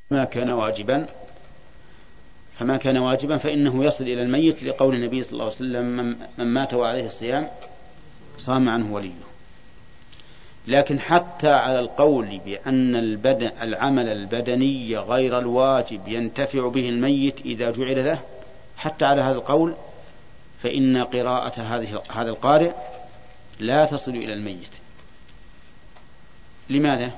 ما كان واجبا فما كان واجبا فإنه يصل إلى الميت، لقول النبي صلى الله عليه وسلم: من مات وعليه الصيام صام عنه وليه. لكن حتى على القول بأن العمل البدني غير الواجب ينتفع به الميت إذا جعل له، حتى على هذا القول فإن قراءة هذا القارئ لا تصل إلى الميت. لماذا؟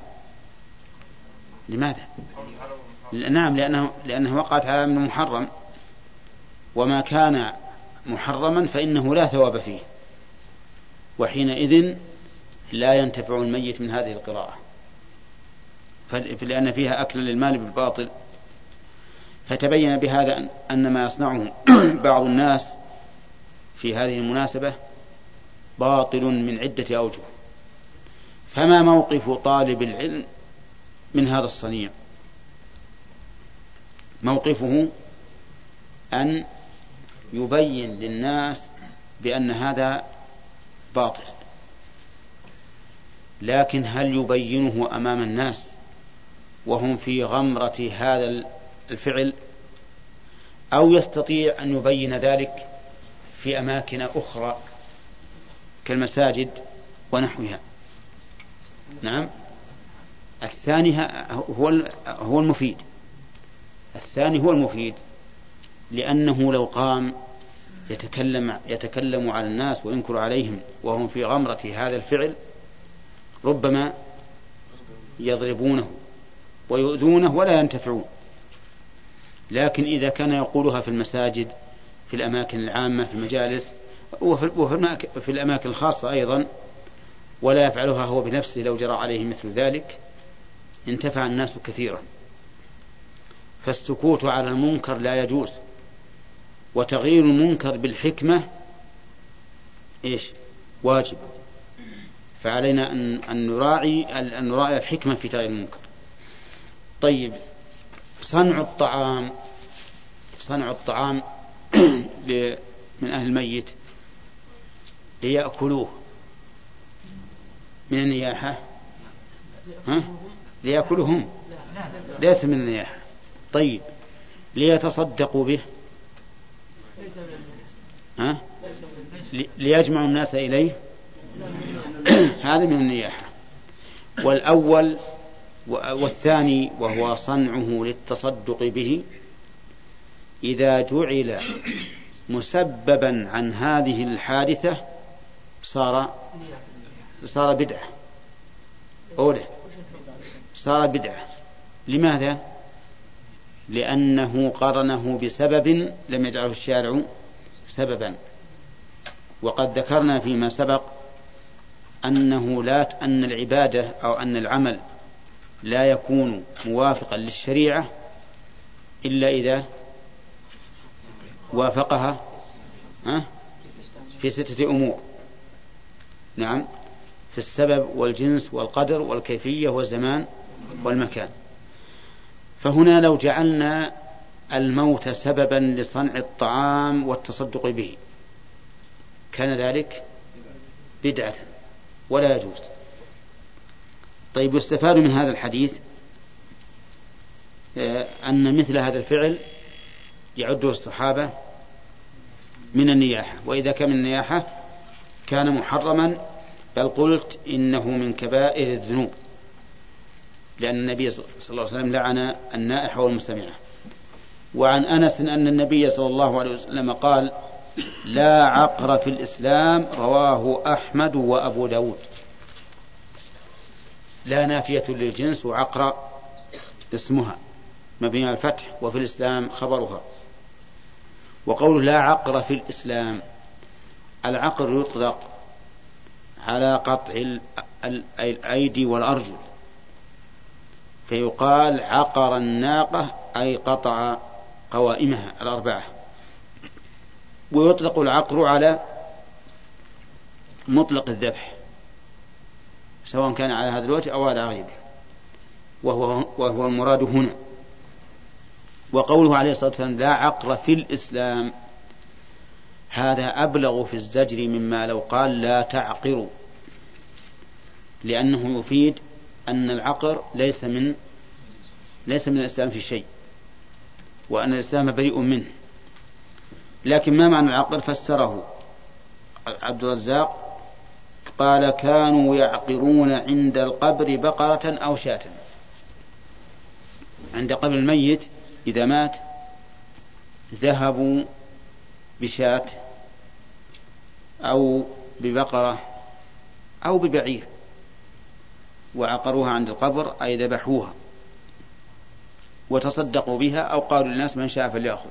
نعم، لأنه وقعت على من محرم، وما كان محرما فإنه لا ثواب فيه، وحينئذ لا ينتفع الميت من هذه القراءة، لأن فيها أكل للمال بالباطل. فتبين بهذا أن ما يصنعه بعض الناس في هذه المناسبة باطل من عدة أوجه. فما موقف طالب العلم من هذا الصنيع؟ موقفه أن يبين للناس بأن هذا باطل، لكن هل يبينه أمام الناس وهم في غمرة هذا الفعل، أو يستطيع أن يبين ذلك في أماكن أخرى كالمساجد ونحوها؟ نعم، الثاني هو المفيد. الثاني هو المفيد، لأنه لو قام يتكلم على الناس وينكر عليهم وهم في غمرة هذا الفعل ربما يضربونه ويؤذونه ولا ينتفعون. لكن إذا كان يقولها في المساجد، في الأماكن العامة، في المجالس، وفي الأماكن الخاصة أيضا، ولا يفعلها هو بنفسه لو جرى عليه مثل ذلك، انتفع الناس كثيرا. فالسكوت على المنكر لا يجوز، وتغيير المنكر بالحكمة واجب. فعلينا أن نراعي الحكمة في تغيير المنكر. طيب، صنع الطعام من أهل الميت ليأكلوه من النياحة، ليأكلهم ليس من النياحة. طيب، ليتصدقوا به، ليجمعوا الناس إليه، هذا من النياحة. والأول والثاني وهو صنعه للتصدق به، إذا جعل مسببا عن هذه الحادثة صار بدعة أولى، صار بدعة. لماذا؟ لأنه قرنه بسبب لم يجعله الشارع سببا. وقد ذكرنا فيما سبق أن العبادة أو أن العمل لا يكون موافقا للشريعة إلا إذا وافقها في 6 أمور. نعم، في السبب والجنس والقدر والكيفية والزمان والمكان. فهنا لو جعلنا الموت سببا لصنع الطعام والتصدق به كان ذلك بدعة ولا يجوز. طيب، يستفاد من هذا الحديث أن مثل هذا الفعل يعده الصحابة من النياحة، وإذا كان من النياحة كان محرما، بل قلت إنه من كبائر الذنوب، لأن النبي صلى الله عليه وسلم لعن النائحة والمستمعة. وعن أنس أن النبي صلى الله عليه وسلم قال: لا عقر في الإسلام، رواه أحمد وأبو داود. لا نافية للجنس، وعقر اسمها مبني على الفتح، وفي الإسلام خبرها. وقول لا عقر في الإسلام، العقر يطلق على قطع الأيدي والأرجل، فيقال عقر الناقة أي قطع قوائمها 4. ويطلق العقر على مطلق الذبح، سواء كان على هذا الوجه أو على غيره، وهو المراد هنا. وقوله عليه الصلاة والسلام لا عقر في الإسلام، هذا أبلغ في الزجر مما لو قال لا تعقروا، لأنه يفيد أن العقر ليس ليس من الإسلام في شيء، وأن الإسلام بريء منه. لكن ما معنى العقر؟ فسره عبد الرزاق قال: كانوا يعقرون عند القبر بقرة أو شاة. عند قبر الميت إذا مات ذهبوا بشاة أو ببقرة أو ببعير وعقروها عند القبر، أي ذبحوها وتصدقوا بها، أو قالوا للناس من شاء فليأخذ.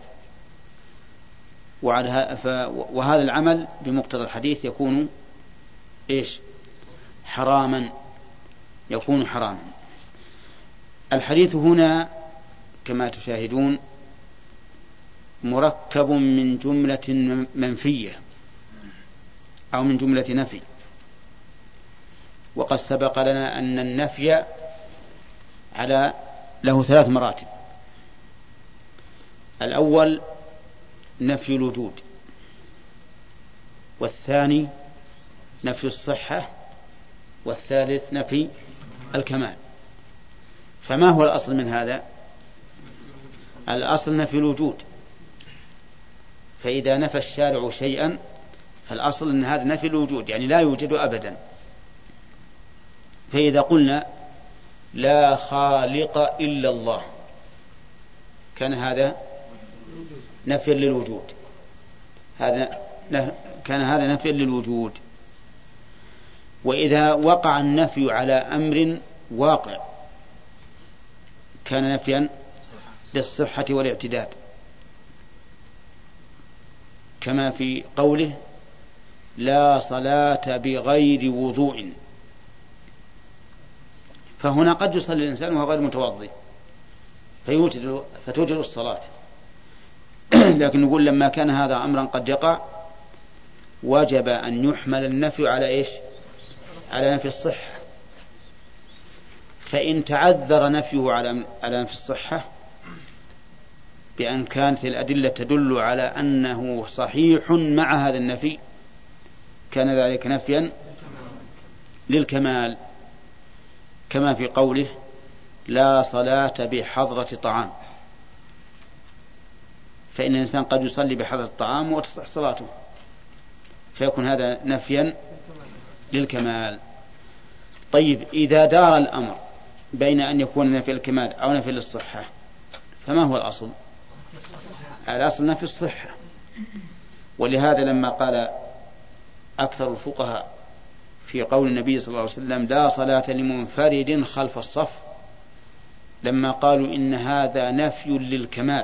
وهذا العمل بمقتضى الحديث يكون إيش؟ حراما، يكون حراما. الحديث هنا كما تشاهدون مركب من جملة منفية أو من جملة نفي، وقد سبق لنا أن النفي له 3 مراتب. الأول نفي الوجود، والثاني نفي الصحة، والثالث نفي الكمال. فما هو الأصل من هذا؟ الأصل نفي الوجود، فإذا نفى الشارع شيئا فالأصل أن هذا نفي الوجود، يعني لا يوجد أبدا. فإذا قلنا لا خالق إلا الله كان هذا نفي للوجود، كان هذا نفي للوجود. وإذا وقع النفي على أمر واقع كان نفيا للصحة والاعتداد، كما في قوله لا صلاة بغير وضوء. فهنا قد يصلي الإنسان وهو غير متوضئ فتوجد الصلاة، لكن نقول لما كان هذا أمرا قد يقع وجب أن يحمل النفي على إيش؟ على نفي الصحة. فإن تعذر نفيه على نفي الصحة بأن كانت الأدلة تدل على أنه صحيح مع هذا النفي كان ذلك نفيا للكمال، كما في قوله لا صلاة بحضرة طعام، فإن الإنسان قد يصلي بحضرة الطعام وتصح صلاته، فيكون هذا نفيا للكمال. طيب إذا دار الأمر بين أن يكون نفي الكمال أو نفي للصحة فما هو الأصل؟ الأصل نفي الصحة. ولهذا لما قال أكثر الفقهاء في قول النبي صلى الله عليه وسلم لا صلاة لمنفرد خلف الصف، لما قالوا إن هذا نفي للكمال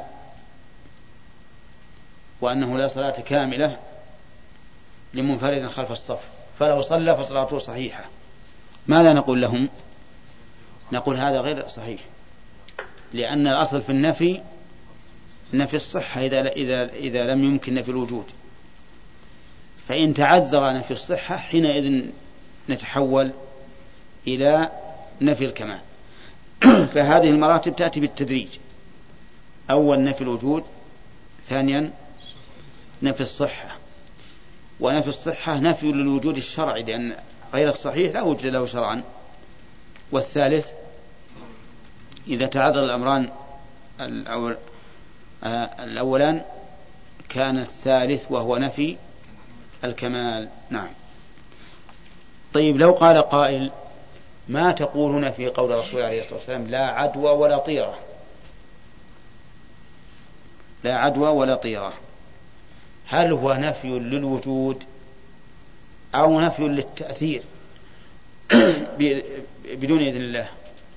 وأنه لا صلاة كاملة لمنفرد خلف الصف، فلو صلى فصلاته صحيحة، ماذا نقول لهم؟ نقول هذا غير صحيح، لأن الأصل في النفي نفي الصحة إذا لم يمكن نفي الوجود. فإن تعذر نفي الصحة حينئذ نتحول إلى نفي الكمال. فهذه المراتب تأتي بالتدريج: أول نفي الوجود، ثانيا نفي الصحة، ونفي الصحة نفي للوجود الشرعي لأن غير الصحيح لا وجد له شرعا، والثالث إذا تعذر الأمران الأولان كان الثالث وهو نفي الكمال. نعم. طيب لو قال قائل ما تقولون في قول الرسول عليه الصلاة والسلام لا عدوى ولا طيرة؟ لا عدوى ولا طيرة، هل هو نفي للوجود أو نفي للتأثير بدون إذن الله؟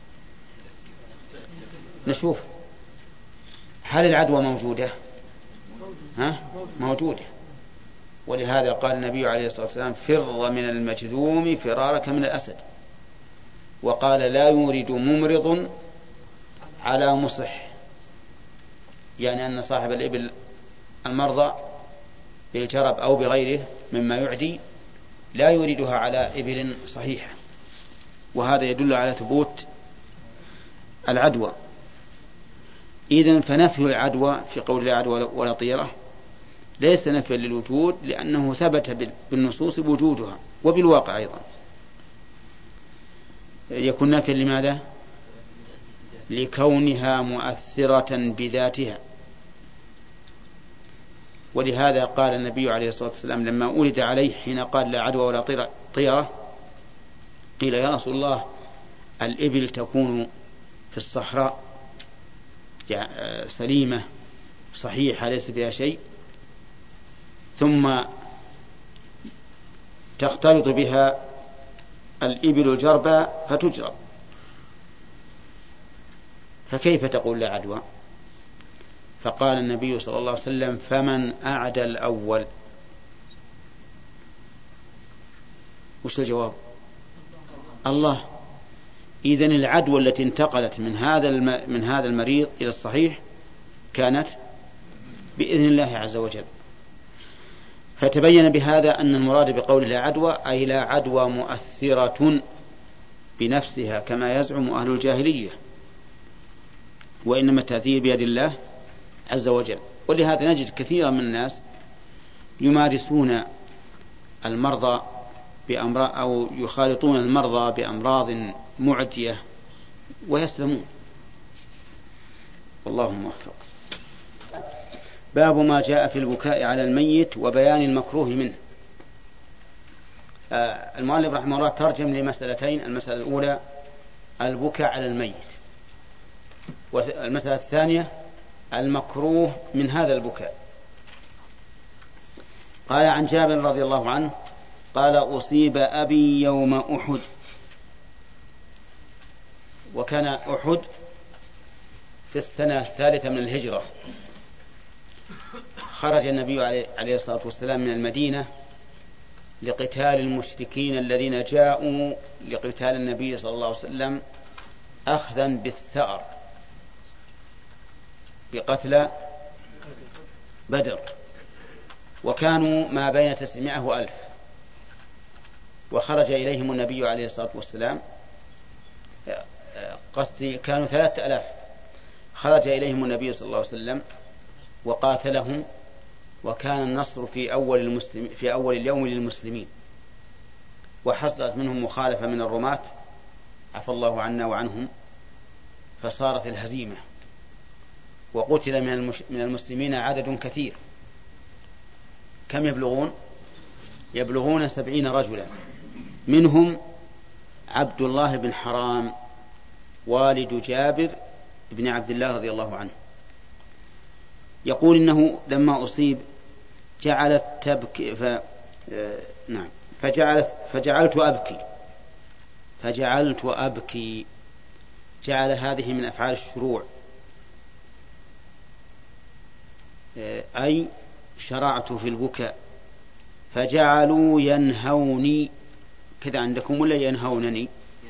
نشوف هل العدوى موجودة؟ موجودة. ولهذا قال النبي عليه الصلاة والسلام فر من المجذوم فرارك من الأسد، وقال لا يورد ممرض على مصح، يعني أن صاحب الإبل المرضى بالجرب أو بغيره مما يعدي لا يريدها على إبل صحيحة، وهذا يدل على ثبوت العدوى. إذن فنفي العدوى في قول لا عدوى ولا طيرة ليس نفيا للوجود، لأنه ثبت بالنصوص وجودها وبالواقع أيضا. يكون نفيا لماذا؟ لكونها مؤثرة بذاتها. ولهذا قال النبي عليه الصلاة والسلام لما ولد عليه حين قال لا عدوى ولا طيرة، قيل يا رسول الله الإبل تكون في الصحراء سليمة صحيحة ليس فيها شيء، ثم تختلط بها الإبل الجربى فتجرب، فكيف تقول لا عدوى؟ فقال النبي صلى الله عليه وسلم فمن أعدى الأول. وش الجواب؟ الله. إذن العدوى التي انتقلت من هذا المريض إلى الصحيح كانت بإذن الله عز وجل. فتبين بهذا أن المراد بقوله لا عدوى أي لا عدوى مؤثرة بنفسها كما يزعم أهل الجاهلية، وإنما التأثير بيد الله عز وجل. ولهذا نجد كثيرا من الناس يمارسون المرضى بأمراض أو يخالطون المرضى بأمراض معدية ويسلمون، والله موفق. باب ما جاء في البكاء على الميت وبيان المكروه منه. المؤلف رحمه الله ترجم لمسألتين: المسألة الأولى البكاء على الميت، والمسألة الثانية المكروه من هذا البكاء. قال عن جابر رضي الله عنه قال أصيب أبي يوم أحد. وكان أحد في السنة الثالثة من الهجرة. خرج النبي عليه الصلاة والسلام من المدينة لقتال المشركين الذين جاءوا لقتال النبي صلى الله عليه وسلم أخذا بالثأر بقتل بدر، وكانوا ما بين 900 وألف، وخرج إليهم النبي عليه الصلاة والسلام قصدي كانوا 3000. خرج إليهم النبي صلى الله عليه وسلم وقاتلهم، وكان النصر في أول اليوم للمسلمين، وحصلت منهم مخالفة من الرماة عفى الله عنا وعنهم، فصارت الهزيمة، وقتل من المسلمين عدد كثير. كم يبلغون 70 رجلا، منهم عبد الله بن حرام والد جابر بن عبد الله رضي الله عنه. يقول إنه لما أصيب جعلت تبكي فجعلت أبكي. جعل هذه من أفعال الشروع، أي شرعت في البكاء، فجعلوا ينهوني. كذا عندكم ولا ينهونني؟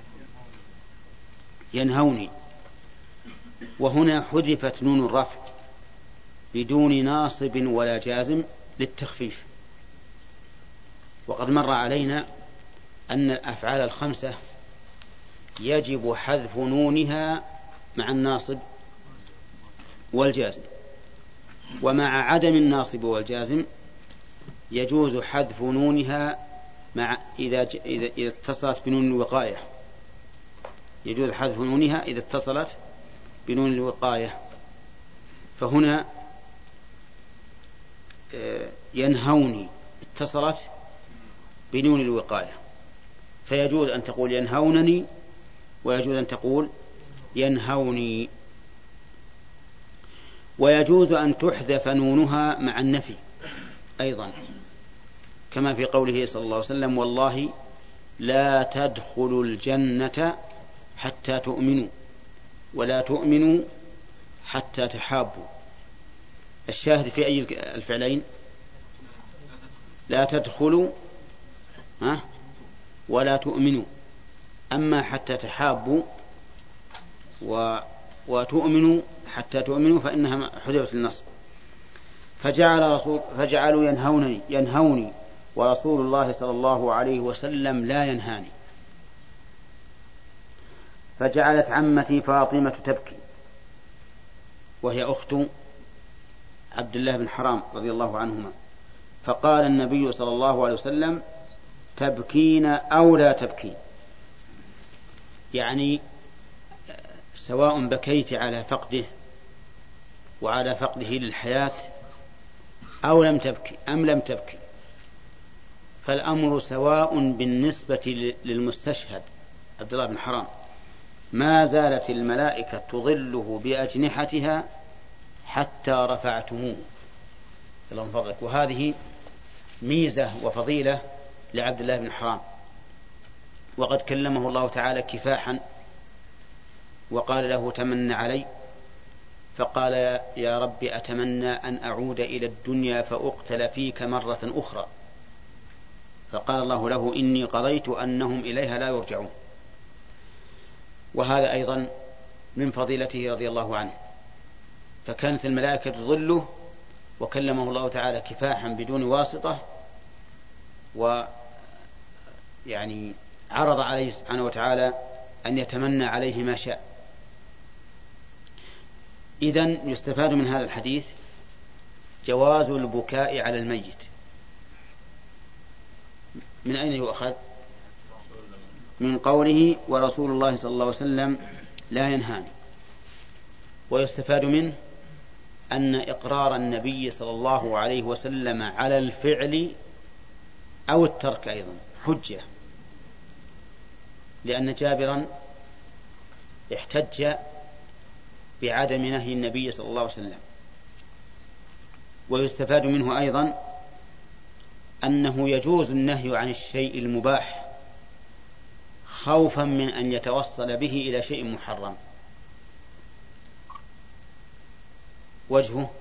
ينهوني. وهنا حذفت نون الرفع بدون ناصب ولا جازم للتخفيف. وقد مر علينا أن الأفعال الخمسة يجب حذف نونها مع الناصب والجازم، ومع عدم الناصب والجازم يجوز حذف نونها إذا اتصلت بنون الوقاية. يجوز حذف نونها إذا اتصلت بنون الوقاية. فهنا ينهوني اتصلت بنون الوقاية، فيجوز أن تقول ينهونني، ويجوز أن تقول ينهوني. ويجوز أن تحذف نونها مع النفي أيضا، كما في قوله صلى الله عليه وسلم والله لا تدخلوا الجنة حتى تؤمنوا ولا تؤمنوا حتى تحابوا. الشاهد في أي الفعلين؟ لا تدخلوا ولا تؤمنوا. أما حتى تحابوا وتؤمنوا حتى تؤمنوا فإنها حذفت النصب. فجعلوا ينهوني ورسول الله صلى الله عليه وسلم لا ينهاني. فجعلت عمتي فاطمة تبكي، وهي أخت عبد الله بن حرام رضي الله عنهما. فقال النبي صلى الله عليه وسلم تبكين أو لا تبكين، يعني سواء بكيت على فقده وعلى فقده للحياة أو لم تبكي فالأمر سواء بالنسبة للمستشهد عبد الله بن حرام. ما زالت الملائكة تظله بأجنحتها حتى رفعتموه. اللهم فضلك. وهذه ميزة وفضيلة لعبد الله بن حرام، وقد كلمه الله تعالى كفاحا وقال له تمن علي، فقال يا رب أتمنى أن أعود إلى الدنيا فأقتل فيك مرة أخرى، فقال الله له إني قضيت أنهم إليها لا يرجعون. وهذا أيضا من فضيلته رضي الله عنه. فكانت الملائكة تظله وكلمه الله تعالى كفاحا بدون واسطة، ويعني عرض عليه سبحانه وتعالى أن يتمنى عليه ما شاء. إذن يستفاد من هذا الحديث جواز البكاء على الميت. من أين يؤخذ؟ من قوله ورسول الله صلى الله عليه وسلم لا ينهاني. ويستفاد منه أن إقرار النبي صلى الله عليه وسلم على الفعل أو الترك أيضا حجة، لأن جابرا احتج بعدم نهي النبي صلى الله عليه وسلم. ويستفاد منه أيضا أنه يجوز النهي عن الشيء المباح خوفا من أن يتوصل به إلى شيء محرم. وجهه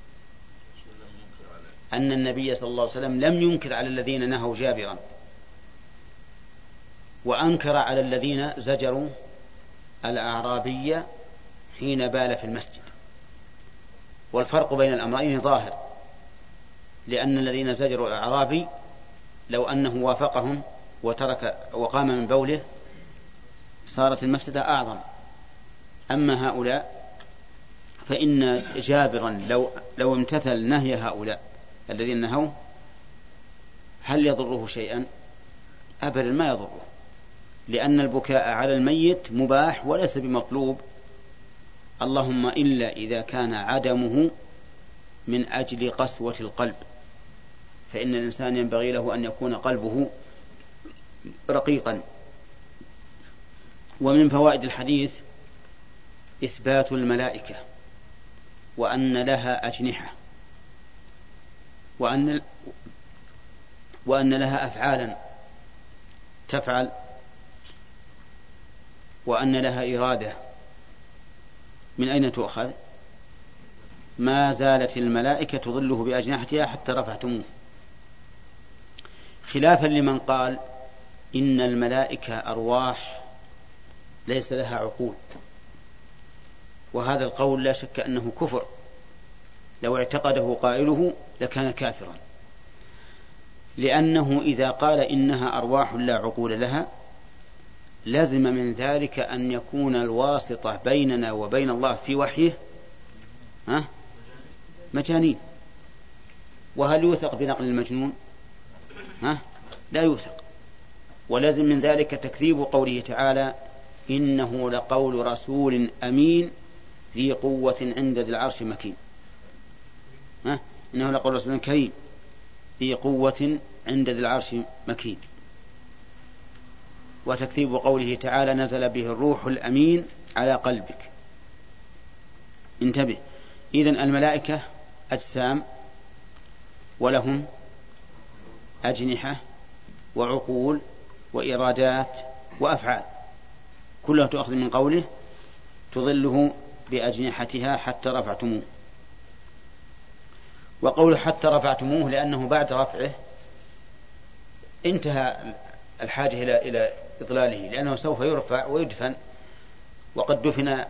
أن النبي صلى الله عليه وسلم لم ينكر على الذين نهوا جابرا، وأنكر على الذين زجروا الأعرابي حين بال في المسجد. والفرق بين الأمرين ظاهر، لأن الذين زجروا الأعرابي لو أنه وافقهم وترك وقام من بوله صارت المفسدة أعظم. أما هؤلاء فإن جابرا لو امتثل نهي هؤلاء الذين نهوا هل يضره شيئا؟ أبدا ما يضره، لأن البكاء على الميت مباح وليس بمطلوب، اللهم إلا إذا كان عدمه من أجل قسوة القلب، فإن الإنسان ينبغي له أن يكون قلبه رقيقا. ومن فوائد الحديث إثبات الملائكة وأن لها أجنحة، وأن لها أفعالا تفعل، وأن لها إرادة. من أين تؤخذ؟ ما زالت الملائكة تظله بأجنحتها حتى رفعتموه، خلافا لمن قال إن الملائكة أرواح ليس لها عقول. وهذا القول لا شك أنه كفر، لو اعتقده قائله لكان كافرا، لأنه إذا قال إنها أرواح لا عقول لها لازم من ذلك أن يكون الواسطة بيننا وبين الله في وحيه مجانين. وهل يوثق بنقل المجنون؟ لا يوثق. ولازم من ذلك تكذيب قوله تعالى إنه لقول رسول أمين ذي قوة عند ذي العرش مكين. إنه لقول رسول كريم ذي قوة عند ذي العرش مكين. وتكذيب قوله تعالى نزل به الروح الأمين على قلبك. انتبه، إذن الملائكة أجسام ولهم أجنحة وعقول وإرادات وأفعال، كلها تؤخذ من قوله تظله بأجنحتها حتى رفعتموه. وقوله حتى رفعتموه لأنه بعد رفعه انتهى الحاجة إلى إضلاله، لأنه سوف يرفع ويدفن. وقد دفن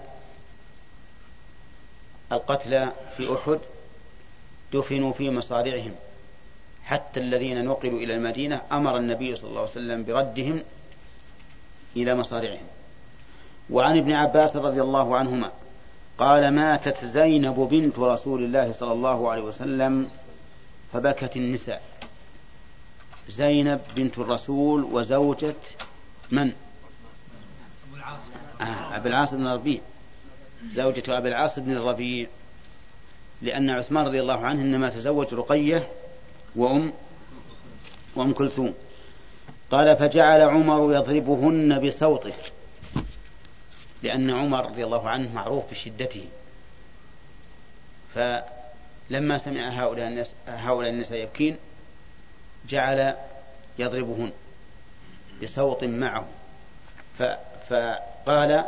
القتلى في أحد دفنوا في مصارعهم، حتى الذين نقلوا إلى المدينة أمر النبي صلى الله عليه وسلم بردهم إلى مصارعهم. وعن ابن عباس رضي الله عنهما قال ماتت زينب بنت رسول الله صلى الله عليه وسلم فبكت النساء. زينب بنت الرسول وزوجة من؟ أبي العاص بن ربيع زوجة أبي العاص بن الربيع، لأن عثمان رضي الله عنه إنما تزوج رقية وأم كلثوم. قال فجعل عمر يضربهن بصوته، لأن عمر رضي الله عنه معروف بشدته، فلما سمع هؤلاء النساء يبكين جعل يضربهن بصوت معه، فقال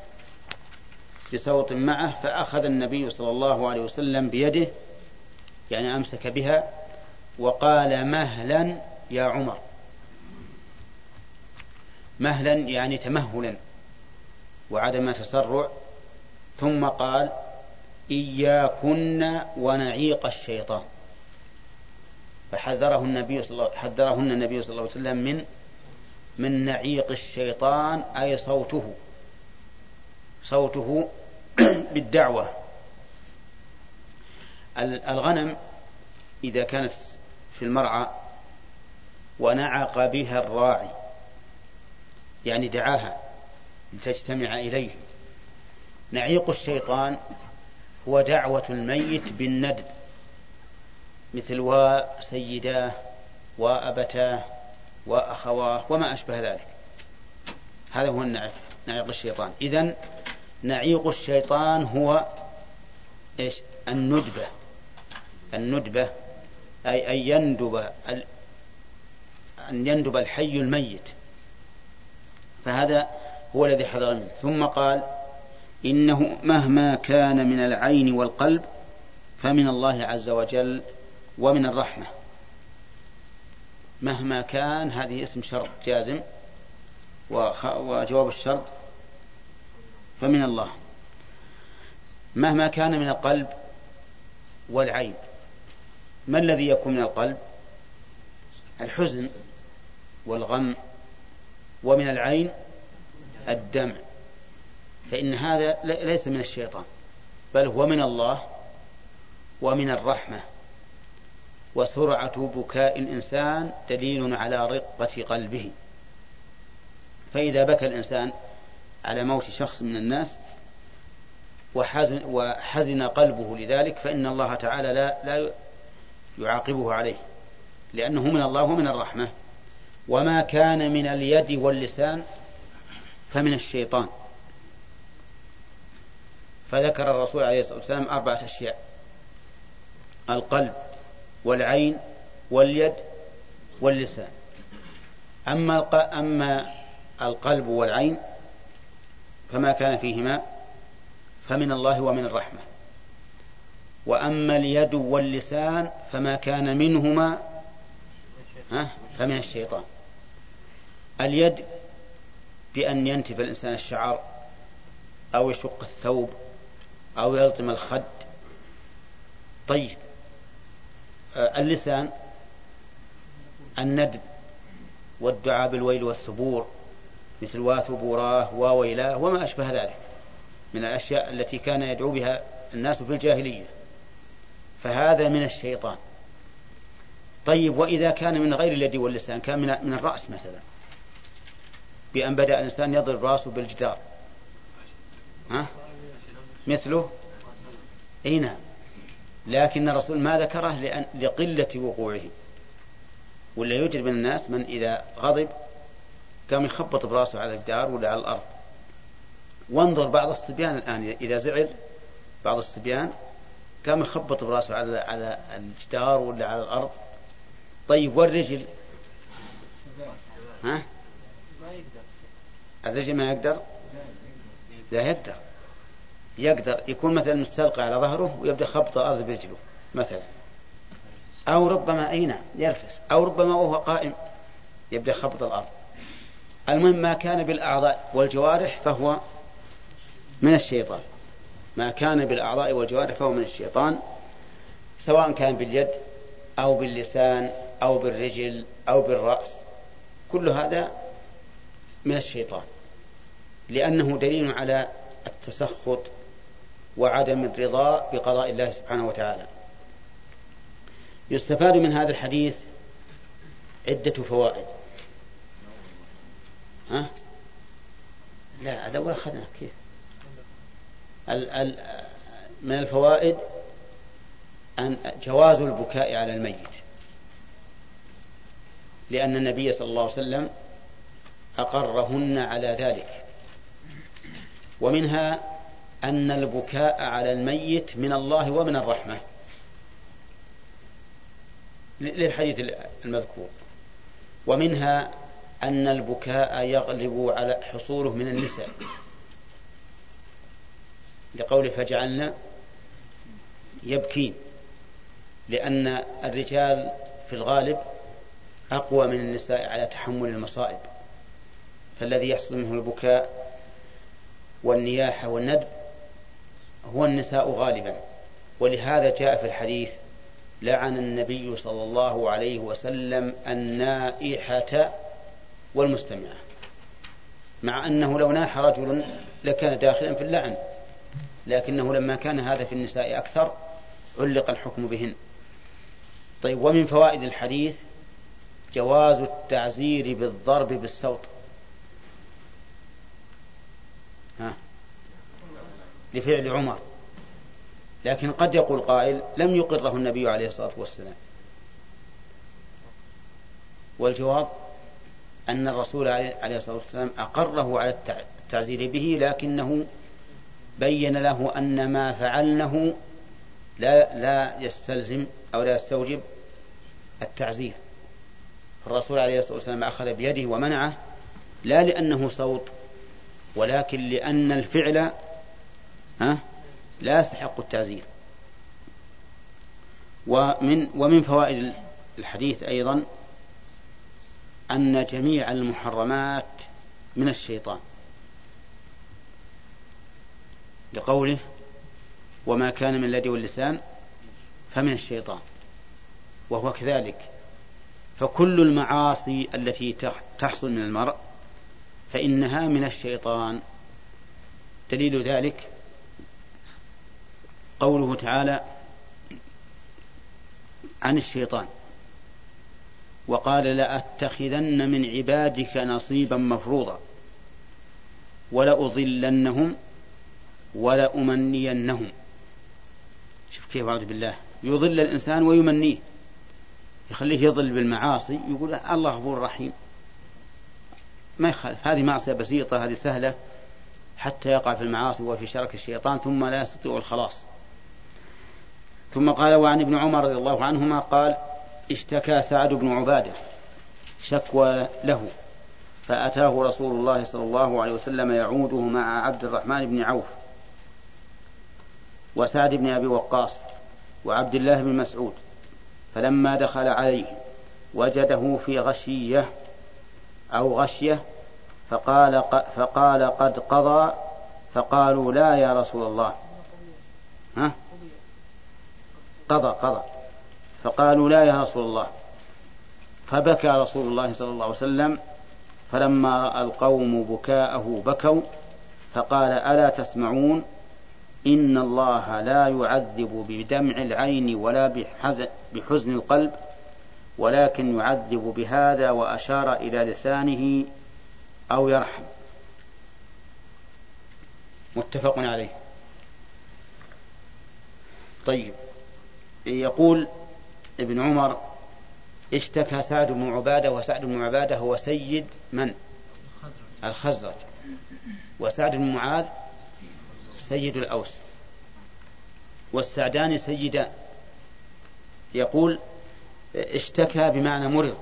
بصوت معه، فأخذ النبي صلى الله عليه وسلم بيده، يعني أمسك بها، وقال مهلا يا عمر، مهلا يعني تمهلا وعدم تسرع، ثم قال إياكن ونعيق الشيطان، فحذرهن النبي صلى الله عليه وسلم من نعيق الشيطان، أي صوته بالدعوة. الغنم إذا كانت في المرعى ونعق بها الراعي، يعني دعاها لتجتمع إليه، نعيق الشيطان هو دعوة الميت بالندب، مثل وسيداه وأبتاه وأخواه وما أشبه ذلك، هذا هو نعيق الشيطان. إذن نعيق الشيطان هو إيش؟ الندبة أي أن يندب الحي الميت، فهذا هو الذي حذر منه. ثم قال إنه مهما كان من العين والقلب فمن الله عز وجل ومن الرحمة. مهما كان هذه اسم شرط جازم، وجواب الشرط فمن الله. مهما كان من القلب والعين، ما الذي يكون من القلب؟ الحزن والغم، ومن العين الدمع، فإن هذا ليس من الشيطان بل هو من الله ومن الرحمة. وسرعة بكاء الإنسان دليل على رقة قلبه، فإذا بكى الإنسان على موت شخص من الناس وحزن قلبه لذلك، فإن الله تعالى لا يعاقبه عليه، لأنه من الله ومن الرحمة. وما كان من اليد واللسان فمن الشيطان، فذكر الرسول عليه الصلاة والسلام 4 أشياء: القلب والعين واليد واللسان. أما القلب والعين فما كان فيهما فمن الله ومن الرحمة، وأما اليد واللسان فما كان منهما فمن الشيطان. اليد بأن ينتف الإنسان الشعر أو يشق الثوب أو يلطم الخد. طيب، اللسان الندب والدعاء بالويل والثبور، مثل وثبوراه وويلاه وما أشبه ذلك من الأشياء التي كان يدعو بها الناس في الجاهلية، فهذا من الشيطان. طيب، وإذا كان من غير اليد واللسان، كان من الرأس مثلا، بأن بدأ الإنسان يضرب رأسه بالجدار، مثله نعم، لكن الرسول ما ذكره لقلة وقوعه، ولا يوجد من الناس من إذا غضب قام يخبط برأسه على الجدار ولا على الأرض. وانظر بعض الصبيان الآن إذا زعل بعض الصبيان قام يخبط برأسه على الجدار ولا على الأرض. طيب، والرجل الرجل ما يقدر؟ لا يقدر يكون مثلا مستلقى على ظهره ويبدأ خبط الأرض برجله مثلا، أو ربما يرفس، أو ربما وهو قائم يبدأ خبط الأرض. المهم ما كان بالأعضاء والجوارح فهو من الشيطان، ما كان بالأعضاء والجوارح فهو من الشيطان، سواء كان باليد أو باللسان أو بالرجل أو بالرأس، كل هذا من الشيطان، لأنه دليل على التسخط وعدم الرضا بقضاء الله سبحانه وتعالى. يستفاد من هذا الحديث عدة فوائد. لا، هذا ولا أخذنا كيف؟ من الفوائد أن جواز البكاء على الميت، لأن النبي صلى الله عليه وسلم أقرهن على ذلك. ومنها أن البكاء على الميت من الله ومن الرحمة للحديث المذكور. ومنها أن البكاء يغلب على حصوله من النساء، لقوله فجعلنا يبكين، لأن الرجال في الغالب أقوى من النساء على تحمل المصائب، فالذي يحصل منه البكاء والنياحة والندب هو النساء غالبا. ولهذا جاء في الحديث لعن النبي صلى الله عليه وسلم النائحة والمستمعة، مع أنه لو ناح رجل لكان داخلا في اللعن، لكنه لما كان هذا في النساء أكثر علق الحكم بهن. طيب، ومن فوائد الحديث جواز التعزير بالضرب بالصوت لفعل عمر، لكن قد يقول قائل لم يقره النبي عليه الصلاة والسلام، والجواب أن الرسول عليه الصلاة والسلام أقره على التعزير به، لكنه بين له أن ما فعلنه لا يستلزم أو لا يستوجب التعزير. الرسول عليه الصلاة والسلام أخذ بيده ومنعه، لا لأنه صوت، ولكن لأن الفعل لا يستحق التعزير. ومن فوائد الحديث أيضا أن جميع المحرمات من الشيطان، لقوله وما كان من اليد واللسان فمن الشيطان، وهو كذلك. فكل المعاصي التي تحصل من المرء فإنها من الشيطان. دليل ذلك قوله تعالى عن الشيطان وقال لأتخذن من عبادك نصيبا مفروضا ولأضلنهم ولأمنينهم. شوف كيف أعوذ بالله يضل الإنسان ويمنيه، يخليه يضل بالمعاصي، يقول الله غفور رحيم، ما يخالف، هذه معصية بسيطة، هذه سهلة، حتى يقع في المعاصي وفي شرك الشيطان ثم لا يستطيع الخلاص. ثم قال وعن ابن عمر رضي الله عنهما قال اشتكى سعد بن عبادة شكوى له، فأتاه رسول الله صلى الله عليه وسلم يعوده مع عبد الرحمن بن عوف وسعد بن أبي وقاص وعبد الله بن مسعود، فلما دخل عليه وجده في غشية أو غشية فقال قد قضى، فقالوا لا يا رسول الله، قضى، فقالوا لا يا رسول الله، فبكى رسول الله صلى الله عليه وسلم، فلما رأى القوم بكاءه بكوا، فقال ألا تسمعون إن الله لا يعذب بدمع العين ولا بحزن القلب، ولكن يعذب بهذا، وأشار إلى لسانه أو يرحم. متفق عليه. طيب، يقول ابن عمر اشتكى سعد بن عبادة، وسعد بن عبادة هو سيد من؟ الخزرج، وسعد بن معاذ سيد الأوس، والسعدان سيدان. يقول اشتكى بمعنى مرض،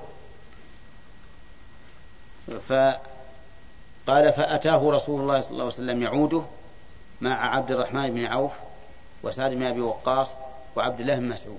فقال فأتاه رسول الله صلى الله عليه وسلم يعوده مع عبد الرحمن بن عوف وسعد بن أبي وقاص وعبد الله بن مسعود،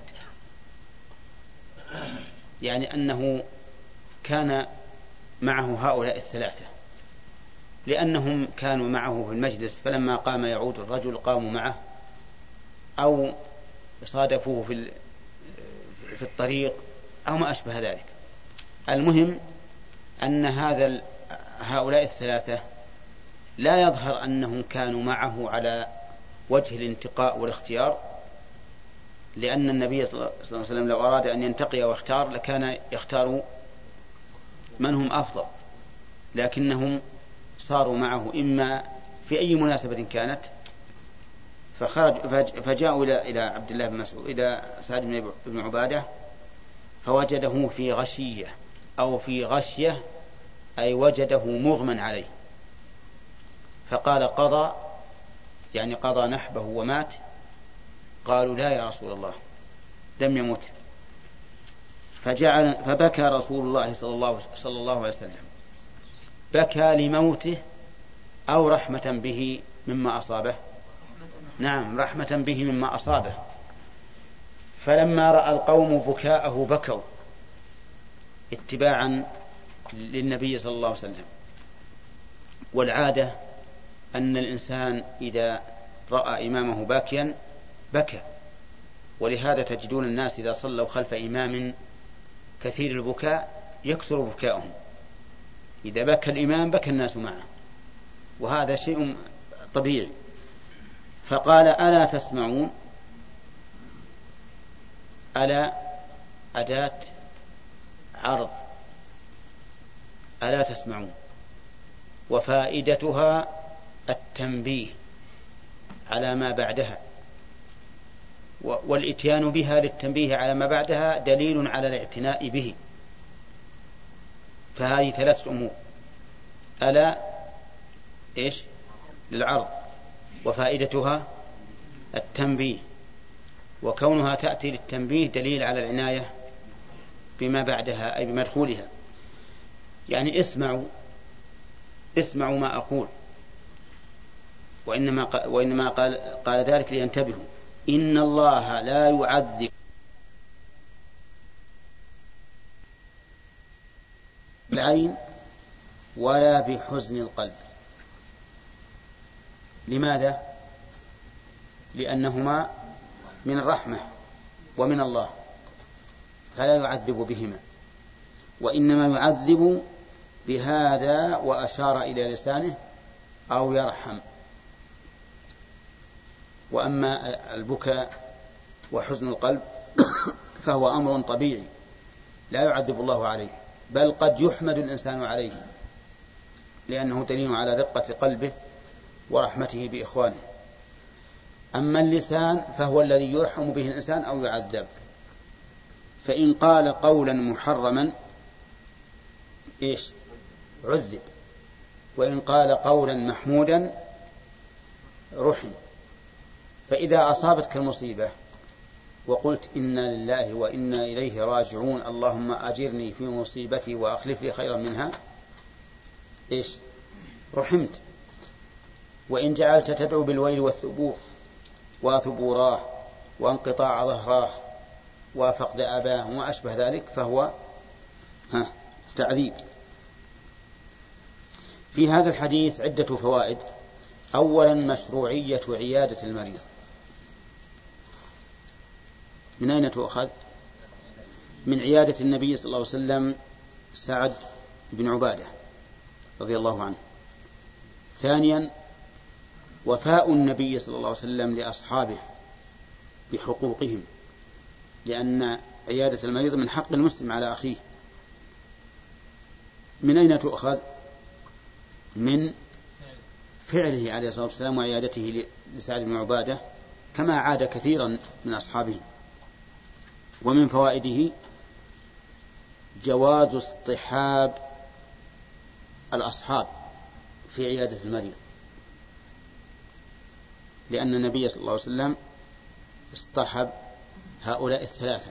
يعني أنه كان معه هؤلاء الثلاثة، لأنهم كانوا معه في المجلس، فلما قام يعود الرجل قاموا معه أو صادفوه في الطريق أو ما أشبه ذلك. المهم أن هؤلاء الثلاثة لا يظهر أنهم كانوا معه على وجه الانتقاء والاختيار، لأن النبي صلى الله عليه وسلم لو أراد أن ينتقي واختار لكان يختار من هم أفضل، لكنهم صاروا معه إما في أي مناسبة كانت فجاءوا إلى عبد الله بن مسعود إلى سعد بن عبادة فوجده في غشية أو في غشية، أي وجده مغمى عليه، فقال قضى، يعني قضى نحبه ومات. قالوا لا يا رسول الله لم يمت. فبكى رسول الله صلى الله عليه وسلم، بكى لموته أو رحمة به مما أصابه؟ نعم، رحمة به مما أصابه. فلما رأى القوم بكاءه بكوا اتباعا للنبي صلى الله عليه وسلم. والعادة أن الإنسان إذا رأى إمامه باكيا بكى، ولهذا تجدون الناس إذا صلوا خلف إمام كثير البكاء يكثر بكاؤهم، إذا بكى الإمام بكى الناس معه، وهذا شيء طبيعي. فقال ألا تسمعون؟ ألا أداة عرض، ألا تسمعون، وفائدتها التنبيه على ما بعدها، والإتيان بها للتنبيه على ما بعدها دليل على الاعتناء به. فهذه ثلاث أمور: ألا إيش للعرض، وفائدتها التنبيه، وكونها تأتي للتنبيه دليل على العناية بما بعدها أي بمدخولها. يعني اسمعوا ما أقول، وإنما قال ذلك لينتبهوا. إن الله لا يعذب بالعين ولا بحزن القلب. لماذا؟ لأنهما من الرحمة ومن الله، فلا يعذب بهما، وإنما يعذب بهذا، وأشار إلى لسانه، أو يرحم. وأما البكاء وحزن القلب فهو أمر طبيعي لا يعذب الله عليه، بل قد يحمد الإنسان عليه، لأنه دليل على رقة قلبه ورحمته بإخوانه. أما اللسان فهو الذي يرحم به الإنسان أو يعذب. فإن قال قولا محرما إيش عذب، وإن قال قولا محمودا رحم. فإذا أصابتك المصيبة وقلت إنا لله وإنا إليه راجعون، اللهم أجرني في مصيبتي وأخلف لي خيرا منها، إيش رحمت. وإن جعلت تدعو بالويل والثبور وثبوراه وانقطاع ظهراه وفقد أباه وما أشبه ذلك فهو تعذيب. في هذا الحديث عدة فوائد. أولا مشروعية عيادة المريض. من أين تؤخذ؟ من عيادة النبي صلى الله عليه وسلم سعد بن عبادة رضي الله عنه. ثانيا وفاء النبي صلى الله عليه وسلم لأصحابه بحقوقهم، لأن عيادة المريض من حق المسلم على أخيه. من أين تؤخذ؟ من فعله عليه الصلاة والسلام وعيادته لسعد بن عبادة كما عاد كثيرا من أصحابه. ومن فوائده جواز اصطحاب الأصحاب في عيادة المريض، لأن النبي صلى الله عليه وسلم اصطحب هؤلاء الثلاثة.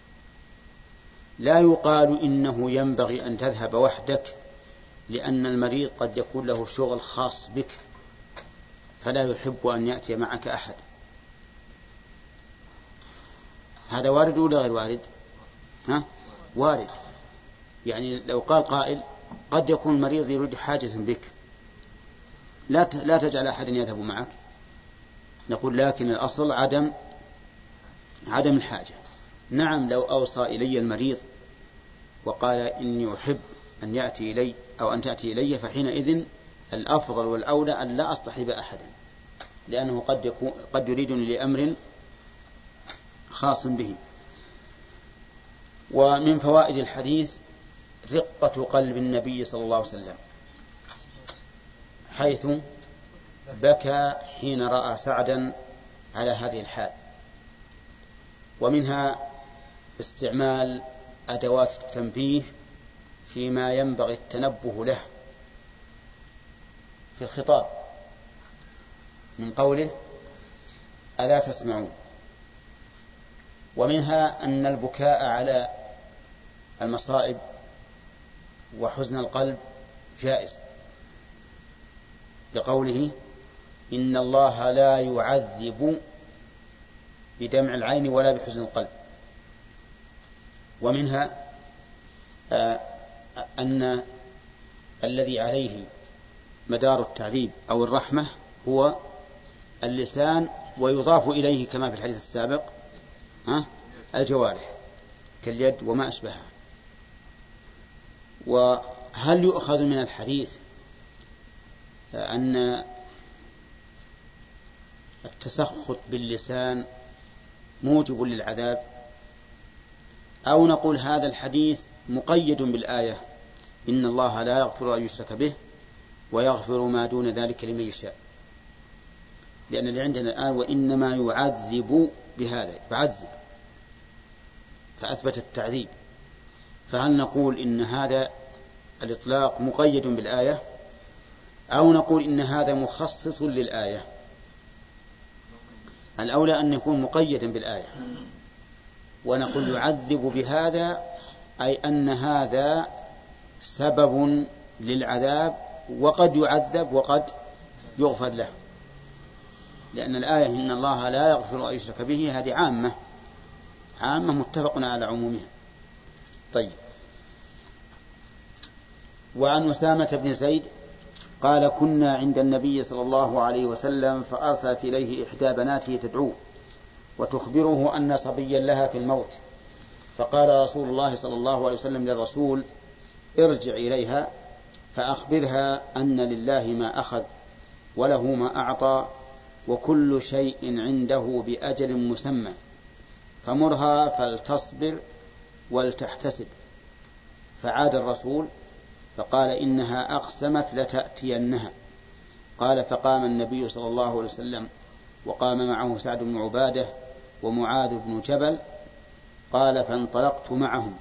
لا يقال إنه ينبغي أن تذهب وحدك، لأن المريض قد يكون له شغل خاص بك فلا يحب أن يأتي معك أحد. هذا وارد ولا غير وارد؟ وارد. يعني لو قال قائل قد يكون المريض يريد حاجة بك، لا تجعل أحد يذهب معك، نقول لكن الأصل عدم الحاجة. نعم، لو أوصى إلي المريض وقال إني أحب أن يأتي إلي أو أن تأتي إلي، فحينئذ الأفضل والأولى أن لا أصطحب أحدا، لأنه قد يريدني لأمر خاص به. ومن فوائد الحديث رقة قلب النبي صلى الله عليه وسلم، حيث بكى حين رأى سعدا على هذه الحال. ومنها استعمال أدوات التنبيه فيما ينبغي التنبه له في الخطاب، من قوله ألا تسمعون. ومنها أن البكاء على المصائب وحزن القلب جائز، لقوله إن الله لا يعذب بدمع العين ولا بحزن القلب. ومنها أن الذي عليه مدار التعذيب أو الرحمة هو اللسان، ويضاف إليه كما في الحديث السابق الجوارح كاليد وما أشبهها. وهل يؤخذ من الحديث أن التسخط باللسان موجب للعذاب، أو نقول هذا الحديث مقيد بالآية إن الله لا يغفر أن يشرك به ويغفر ما دون ذلك لمن يشاء؟ لأن اللي عندنا الآن وإنما يعذب بهذا، يعذب فأثبت التعذيب. فهل نقول إن هذا الإطلاق مقيد بالآية، أو نقول إن هذا مخصص للآية؟ الأولى أن يكون مقيدا بالآية، ونقول يعذب بهذا أي أن هذا سبب للعذاب، وقد يعذب وقد يغفر له، لأن الآية إن الله لا يغفر أن يشرك به هذه عامة متفق على عمومها. طيب. وعن أسامة بن زيد قال كنا عند النبي صلى الله عليه وسلم فأرسلت إليه إحدى بناته تدعوه وتخبره أن صبيا لها في الموت، فقال رسول الله صلى الله عليه وسلم للرسول ارجع إليها فأخبرها أن لله ما أخذ وله ما أعطى وكل شيء عنده بأجل مسمى، فمرها فلتصبر ولتحتسب. فعاد الرسول فقال إنها أقسمت لتأتينها. قال فقام النبي صلى الله عليه وسلم وقام معه سعد بن عبادة ومعاذ بن جبل. قال فانطلقت معهم.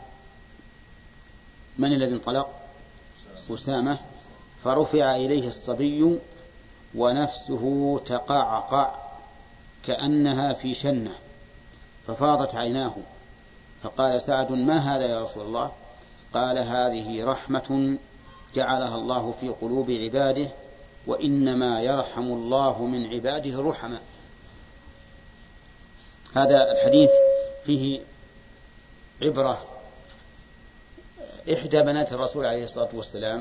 من الذي انطلق؟ أسامة. فرفع إليه الصبي ونفسه تقعقع كأنها في شنة ففاضت عيناه. فقال سعد ما هذا يا رسول الله؟ قال هذه رحمة جعلها الله في قلوب عباده وإنما يرحم الله من عباده الرحماء. هذا الحديث فيه عبرة. إحدى بنات الرسول عليه الصلاة والسلام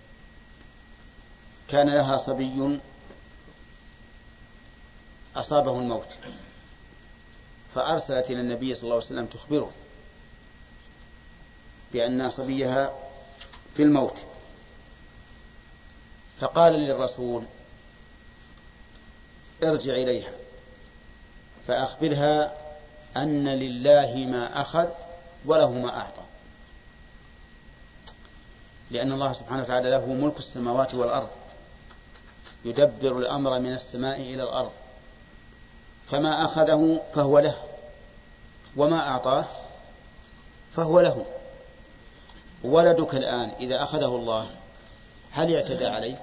كان لها صبي أصابه الموت، فأرسلت إلى النبي صلى الله عليه وسلم تخبره بأن صبيها في الموت، فقال للرسول ارجع إليها فأخبرها أن لله ما أخذ وله ما أعطى، لأن الله سبحانه وتعالى له ملك السماوات والأرض، يدبر الأمر من السماء إلى الأرض، فما أخذه فهو له وما أعطاه فهو له. ولدك الآن إذا أخذه الله هل يعتدى عليك؟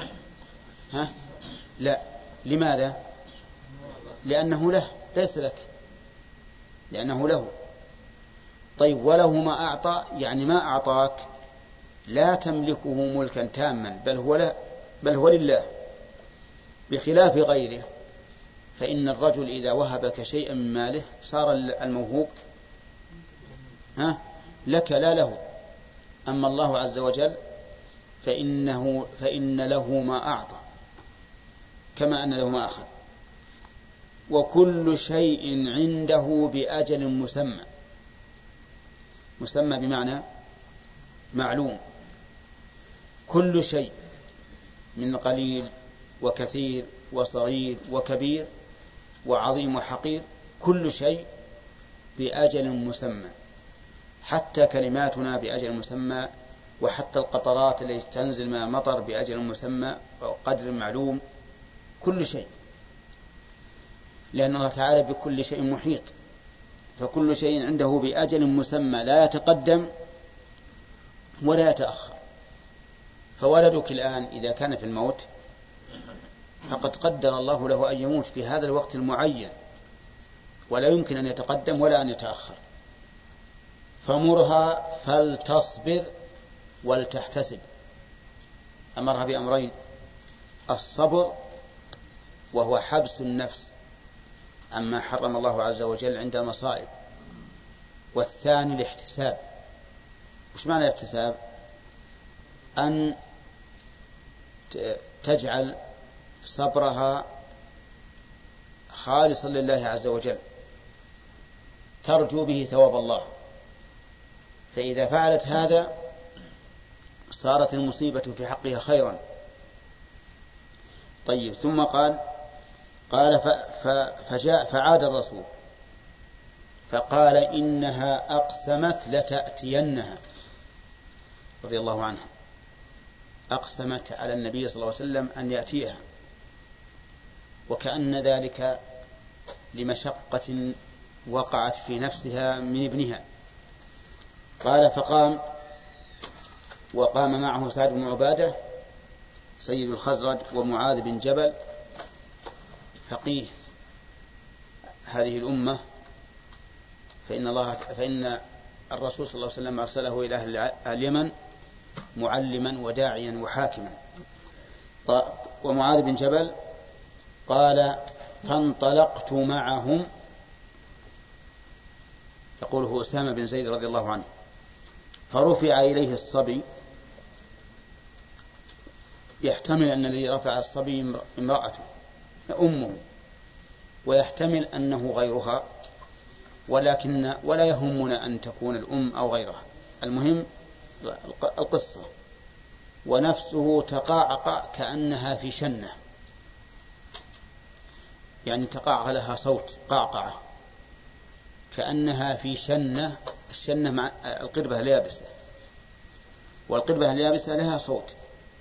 لا. لماذا؟ لأنه له، ليس لك، لأنه له. طيب وله ما أعطى، يعني ما أعطاك لا تملكه ملكا تاما، بل هو لله، بخلاف غيره. فإن الرجل إذا وهبك شيئا من ماله صار الموهوب لك لا له. أما الله عز وجل فإن له ما أعطى كما أن له ما أخذ، وكل شيء عنده بأجل مسمى. مسمى بمعنى معلوم. كل شيء من قليل وكثير وصغير وكبير وعظيم وحقير، كل شيء بأجل مسمى، حتى كلماتنا بأجل مسمى، وحتى القطرات التي تنزل من المطر بأجل مسمى وقدر معلوم، كل شيء. لأن الله تعالى بكل شيء محيط، فكل شيء عنده بأجل مسمى لا يتقدم ولا يتأخر. فولدك الآن إذا كان في الموت فقد قدر الله له أن يموت في هذا الوقت المعين، ولا يمكن أن يتقدم ولا أن يتأخر. فمرها فلتصبر ولتحتسب. أمرها بأمرين: الصبر وهو حبس النفس عما حرم الله عز وجل عند المصائب، والثاني الاحتساب. وش معنى الاحتساب؟ أن تجعل صبرها خالصا لله عز وجل، ترجو به ثواب الله. فإذا فعلت هذا صارت المصيبة في حقها خيرا. طيب، ثم قال فعاد الرسول فقال إنها أقسمت لتأتينها، رضي الله عنها، أقسمت على النبي صلى الله عليه وسلم أن يأتيها، وكأن ذلك لمشقة وقعت في نفسها من ابنها. قال فقام، وقام معه سعد بن عبادة سيد الخزرج ومعاذ بن جبل فقيه هذه الأمة، فإن الرسول صلى الله عليه وسلم أرسله إلى أهل اليمن معلما وداعيا وحاكما. ومعاذ بن جبل قال فانطلقت معهم، يقوله أسامة بن زيد رضي الله عنه، فرفع إليه الصبي. يحتمل أن الذي رفع الصبي امرأته أمه، ويحتمل أنه غيرها، ولا يهمنا أن تكون الأم أو غيرها، المهم القصة. ونفسه تقاعق كأنها في شنة، يعني تقاعق لها صوت قعقعة كأنها في شنة. الشنة مع القربة اليابسة، والقربة اليابسة لها صوت،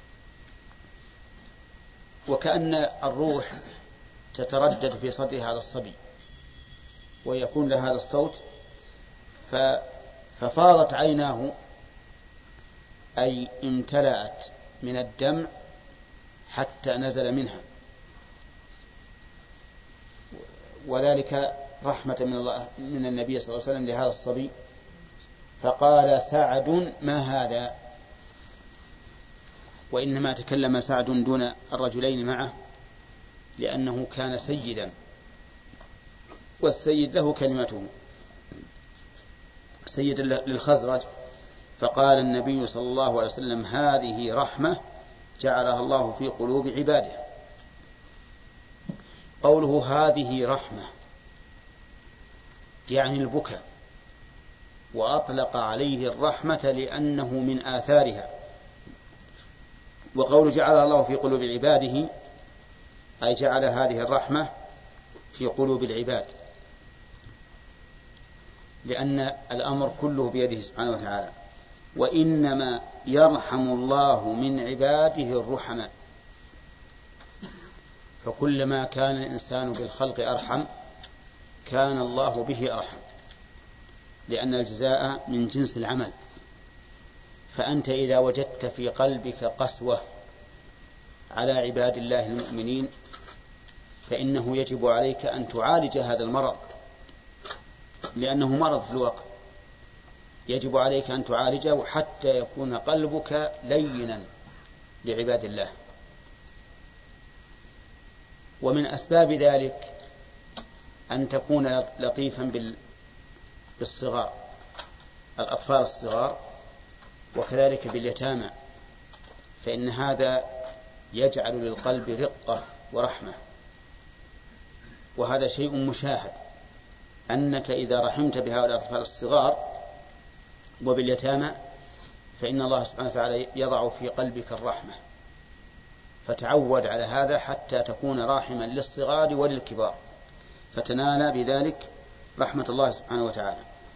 وكأن الروح تتردد في صدر هذا الصبي ويكون له هذا الصوت. ففاضت عيناه، أي امتلأت من الدمع حتى نزل منها، وذلك رحمة من الله من النبي صلى الله عليه وسلم لهذا الصبي. فقال سعد ما هذا؟ وإنما تكلم سعد دون الرجلين معه لأنه كان سيدا، والسيد له كلمته، سيد للخزرج. فقال النبي صلى الله عليه وسلم هذه رحمة جعلها الله في قلوب عباده. قوله هذه رحمة يعني البكاء، وأطلق عليه الرحمة لأنه من آثارها. وقول جعلها الله في قلوب عباده أي جعل هذه الرحمة في قلوب العباد، لأن الأمر كله بيده سبحانه وتعالى، وإنما يرحم الله من عباده الرحماء. فكلما كان الإنسان بالخلق أرحم كان الله به أرحم، لأن الجزاء من جنس العمل. فأنت إذا وجدت في قلبك قسوة على عباد الله المؤمنين فإنه يجب عليك أن تعالج هذا المرض، لأنه مرض في الواقع، يجب عليك أن تعالجه حتى يكون قلبك لينا لعباد الله. ومن أسباب ذلك أن تكون لطيفا بالصغار، الأطفال الصغار، وكذلك باليتامى، فإن هذا يجعل للقلب رقة ورحمة. وهذا شيء مشاهد، أنك إذا رحمت بهؤلاء الأطفال الصغار وباليتامى فإن الله سبحانه وتعالى يضع في قلبك الرحمة، فتعود على هذا حتى تكون راحما للصغار وللكبار، فتنال بذلك رحمة الله سبحانه وتعالى.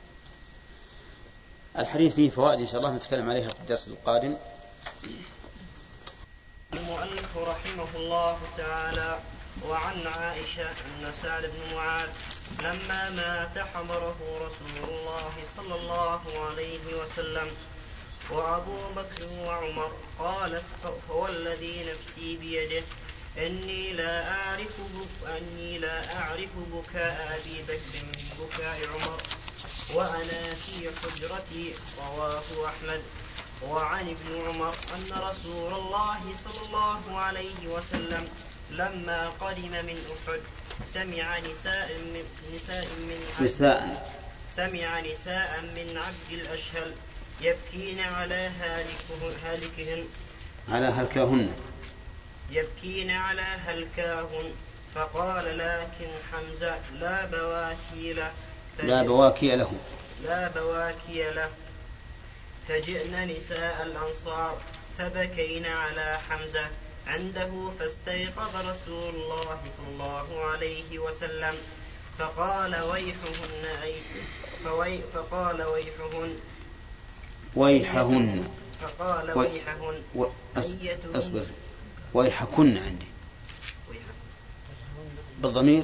الحديث فيه فوائد إن شاء الله نتكلم عليها في الدرس القادم. المؤلف رحمه الله تعالى وعن عائشة أن سعد بن معاذ لما مات حضره رسول الله صلى الله عليه وسلم وأبو بكر وعمر. قالت فوالذي نفسي بيده إني لا أعرف بكاء أبي بكر من بكاء عمر وأنا في حجرتي. رواه أحمد. وعن ابن عمر أن رسول الله صلى الله عليه وسلم لما قدم من أحد سمع نساء من عبد الأشهل يبكين على هلكاهن فقال لكن حمزة لا بواكي له فجئن نساء الأنصار فبكين على حمزة عنده فاستيقظ رسول الله صلى الله عليه وسلم فقال ويحهن عندي بالضمير.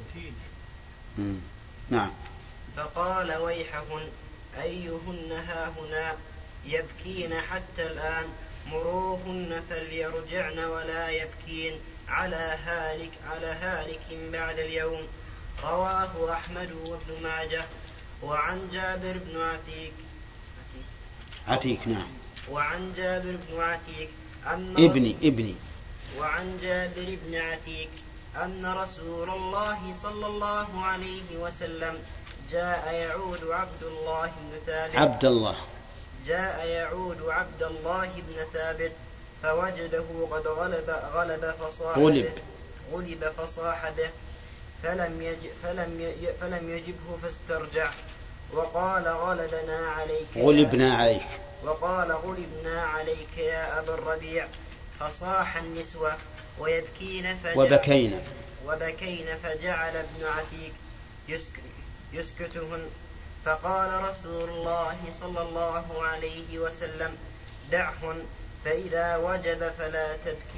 نعم. فقال ويحهن أيهن هاهنا يبكين حتى الآن مروهن فليرجعن ولا يبكين على هالك بعد اليوم. رواه أحمد وابن ماجه. وعن جابر بن عتيك نعم. وعن جابر بن عتيك وعن جابر بن عتيك أن رسول الله صلى الله عليه وسلم جاء يعود عبد الله بن ثابت فوجده قد غلب فصاح به فلم يجبه فاسترجع وقال غلبنا عليك يا أبا الربيع. فصاح النسوة وبكين فجعل ابن عتيك يسكتهن. فقال رسول الله صلى الله عليه وسلم دعهن فإذا وجب فلا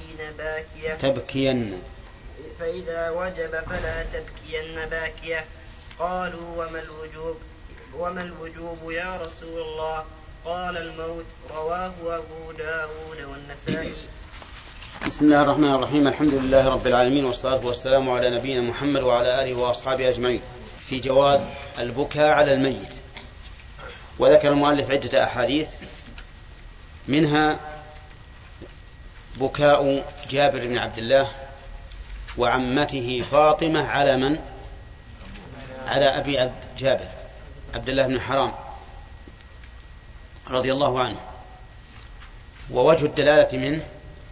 تبكين باكية. قالوا وما الوجوب يا رسول الله؟ قال الموت. رواه أبو داود والنسائي. بسم الله الرحمن الرحيم. الحمد لله رب العالمين والصلاة والسلام على نبينا محمد وعلى آله وأصحابه أجمعين في جواز البكاء على الميت. وذكر المؤلف عدة أحاديث منها بكاء جابر بن عبد الله وعمته فاطمة على من؟ على أبي جابر عبد الله بن حرام رضي الله عنه. ووجه الدلالة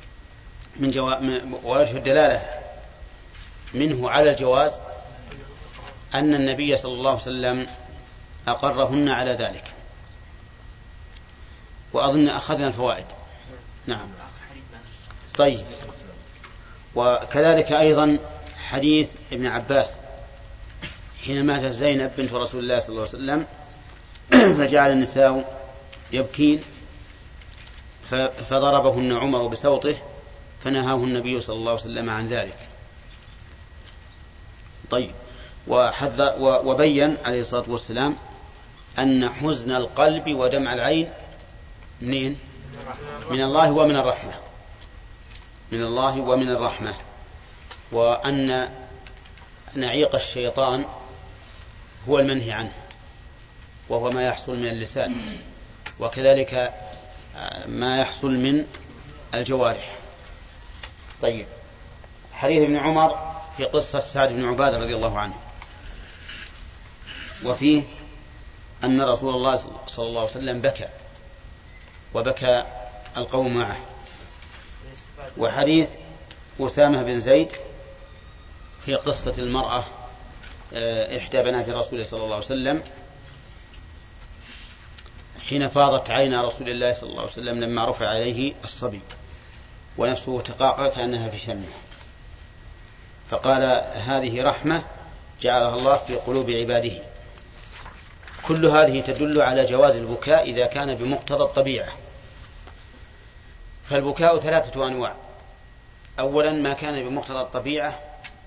ووجه الدلالة منه على الجواز أن النبي صلى الله عليه وسلم أقرهن على ذلك. وأظن أخذنا الفوائد. نعم. طيب. وكذلك أيضا حديث ابن عباس حين ماتت زينب بنت رسول الله صلى الله عليه وسلم فجعل النساء يبكين فضربهن عمر بسوطه فنهاه النبي صلى الله عليه وسلم عن ذلك. طيب. وبين عليه الصلاة والسلام أن حزن القلب ودمع العين من الله ومن الرحمة. وأن نعيق الشيطان هو المنهي عنه وهو ما يحصل من اللسان وكذلك ما يحصل من الجوارح. طيب. حديث ابن عمر في قصة سعد بن عبادة رضي الله عنه وفيه أن رسول الله صلى الله عليه وسلم بكى وبكى القوم معه. وحديث أسامة بن زيد في قصة المرأة إحدى بنات رسول صلى الله عليه وسلم حين فاضت عين رسول الله صلى الله عليه وسلم لما رفع عليه الصبي ونفسه تقاقع كأنها في شمه فقال هذه رحمة جعلها الله في قلوب عباده. كل هذه تدل على جواز البكاء إذا كان بمقتضى الطبيعة. فالبكاء 3 أنواع. أولا ما كان بمقتضى الطبيعة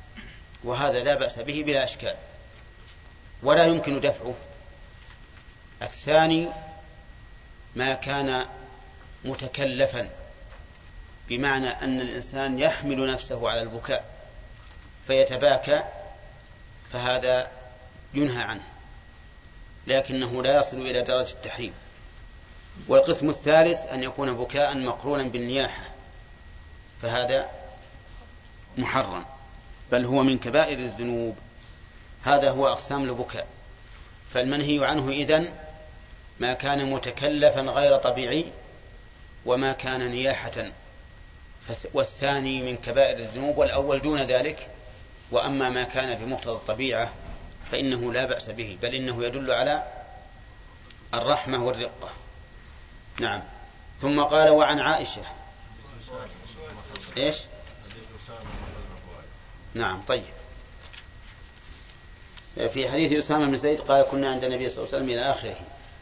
وهذا لا بأس به بلا إشكال ولا يمكن دفعه. الثاني ما كان متكلفا، بمعنى أن الإنسان يحمل نفسه على البكاء فيتباكى، فهذا ينهى عنه لكنه لا يصل إلى درجة التحريم. والقسم الثالث أن يكون بكاء مقرونا بالنياحة، فهذا محرم بل هو من كبائر الذنوب. هذا هو أقسام البكاء. فالمنهي عنه إذن ما كان متكلفا غير طبيعي وما كان نياحة، والثاني من كبائر الذنوب والأول دون ذلك. وأما ما كان بمقتضى الطبيعة فإنه لا بأس به، بل إنه يدل على الرحمة والرقة. نعم. ثم قال وعن عائشة إيش؟ نعم. طيب. في حديث أسامة بن زيد قال كنا عند النبي صلى الله عليه وسلم إلى آخره،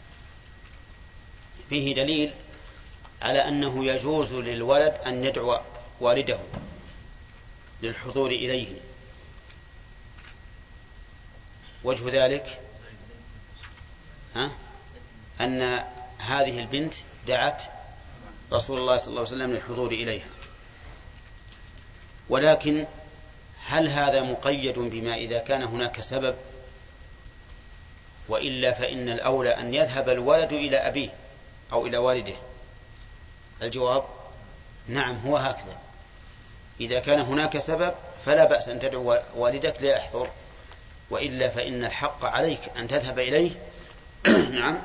فيه دليل على أنه يجوز للولد أن يدعو والده للحضور إليه. وجه ذلك أن هذه البنت دعت رسول الله صلى الله عليه وسلم للحضور إليها، ولكن هل هذا مقيد بما إذا كان هناك سبب؟ وإلا فإن الأولى أن يذهب الولد إلى أبيه أو إلى والده. الجواب نعم، هو هكذا. إذا كان هناك سبب فلا بأس أن تدعو والدك ليحضر، وإلا فإن الحق عليك أن تذهب إليه نعم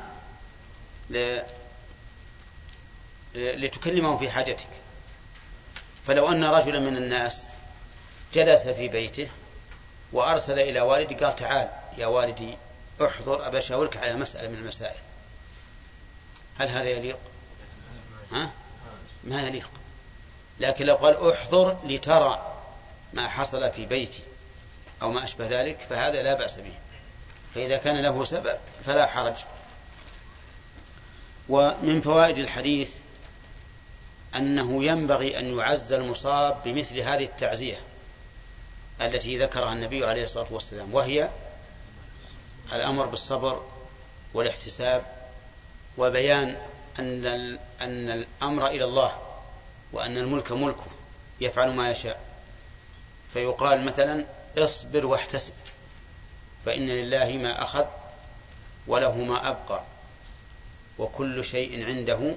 لتكلمه في حاجتك. فلو أن رجلا من الناس جلس في بيته وأرسل إلى والدي قال تعال يا والدي احضر أبا أشاورك على مسألة من المسائل، هل هذا يليق؟ ما يليق. لكن لو قال احضر لترى ما حصل في بيتي أو ما أشبه ذلك فهذا لا بأس به. فإذا كان له سبب فلا حرج. ومن فوائد الحديث أنه ينبغي أن يعز المصاب بمثل هذه التعزية التي ذكرها النبي عليه الصلاة والسلام، وهي الأمر بالصبر والاحتساب وبيان أن الأمر إلى الله وأن الملك ملكه يفعل ما يشاء. فيقال مثلا اصبر واحتسب فإن لله ما أخذ وله ما أبقى وكل شيء عنده